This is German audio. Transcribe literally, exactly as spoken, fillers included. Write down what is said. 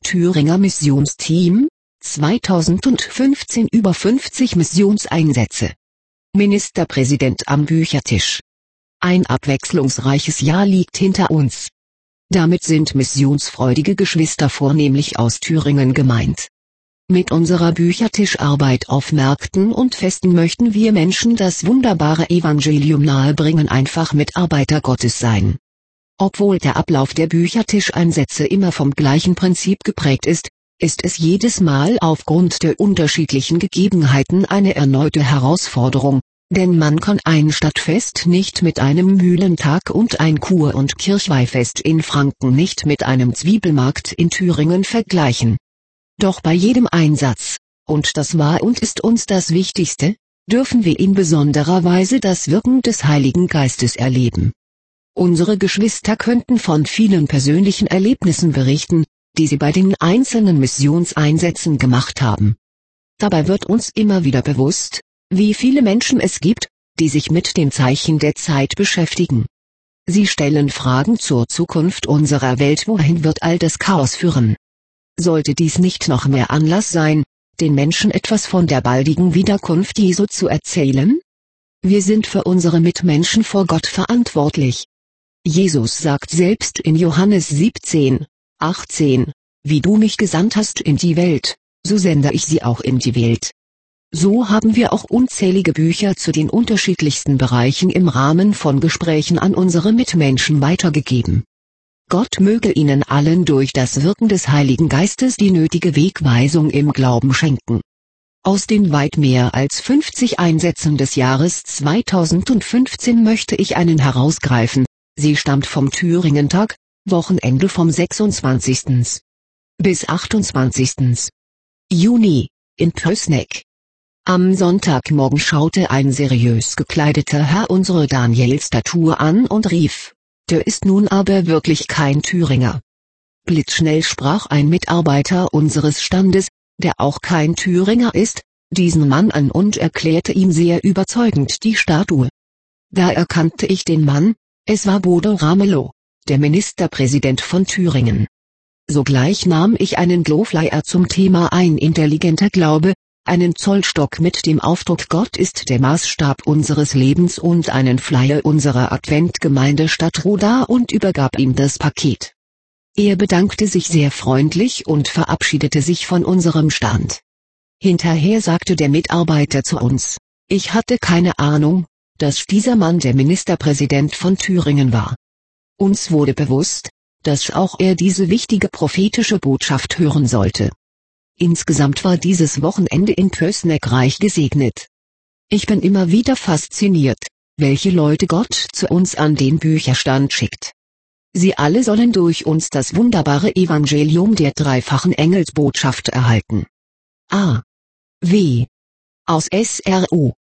Thüringer Missionsteam, zweitausendfünfzehn über fünfzig Missionseinsätze. Ministerpräsident am Büchertisch. Ein abwechslungsreiches Jahr liegt hinter uns. Damit sind missionsfreudige Geschwister vornehmlich aus Thüringen gemeint. Mit unserer Büchertischarbeit auf Märkten und Festen möchten wir Menschen das wunderbare Evangelium nahebringen, einfach Mitarbeiter Gottes sein. Obwohl der Ablauf der Büchertischeinsätze immer vom gleichen Prinzip geprägt ist, ist es jedes Mal aufgrund der unterschiedlichen Gegebenheiten eine erneute Herausforderung, denn man kann ein Stadtfest nicht mit einem Mühlentag und ein Kur- und Kirchweihfest in Franken nicht mit einem Zwiebelmarkt in Thüringen vergleichen. Doch bei jedem Einsatz, und das war und ist uns das Wichtigste, dürfen wir in besonderer Weise das Wirken des Heiligen Geistes erleben. Unsere Geschwister könnten von vielen persönlichen Erlebnissen berichten, die sie bei den einzelnen Missionseinsätzen gemacht haben. Dabei wird uns immer wieder bewusst, wie viele Menschen es gibt, die sich mit den Zeichen der Zeit beschäftigen. Sie stellen Fragen zur Zukunft unserer Welt: Wohin wird all das Chaos führen? Sollte dies nicht noch mehr Anlass sein, den Menschen etwas von der baldigen Wiederkunft Jesu zu erzählen? Wir sind für unsere Mitmenschen vor Gott verantwortlich. Jesus sagt selbst in Johannes siebzehn, achtzehn, wie du mich gesandt hast in die Welt, so sende ich sie auch in die Welt. So haben wir auch unzählige Bücher zu den unterschiedlichsten Bereichen im Rahmen von Gesprächen an unsere Mitmenschen weitergegeben. Gott möge ihnen allen durch das Wirken des Heiligen Geistes die nötige Wegweisung im Glauben schenken. Aus den weit mehr als fünfzig Einsätzen des Jahres zweitausendfünfzehn möchte ich einen herausgreifen. Sie stammt vom Thüringentag, Wochenende vom sechsundzwanzigsten bis achtundzwanzigsten Juni, in Pößneck. Am Sonntagmorgen schaute ein seriös gekleideter Herr unsere Daniel-Statue an und rief: Der ist nun aber wirklich kein Thüringer. Blitzschnell sprach ein Mitarbeiter unseres Standes, der auch kein Thüringer ist, diesen Mann an und erklärte ihm sehr überzeugend die Statue. Da erkannte ich den Mann, es war Bodo Ramelow, der Ministerpräsident von Thüringen. Sogleich nahm ich einen Glowflyer zum Thema Ein intelligenter Glaube, einen Zollstock mit dem Aufdruck Gott ist der Maßstab unseres Lebens und einen Flyer unserer Adventgemeinde Stadtroda und übergab ihm das Paket. Er bedankte sich sehr freundlich und verabschiedete sich von unserem Stand. Hinterher sagte der Mitarbeiter zu uns: Ich hatte keine Ahnung, dass dieser Mann der Ministerpräsident von Thüringen war. Uns wurde bewusst, dass auch er diese wichtige prophetische Botschaft hören sollte. Insgesamt war dieses Wochenende in Pößneck reich gesegnet. Ich bin immer wieder fasziniert, welche Leute Gott zu uns an den Bücherstand schickt. Sie alle sollen durch uns das wunderbare Evangelium der dreifachen Engelsbotschaft erhalten. A. W. Aus S R O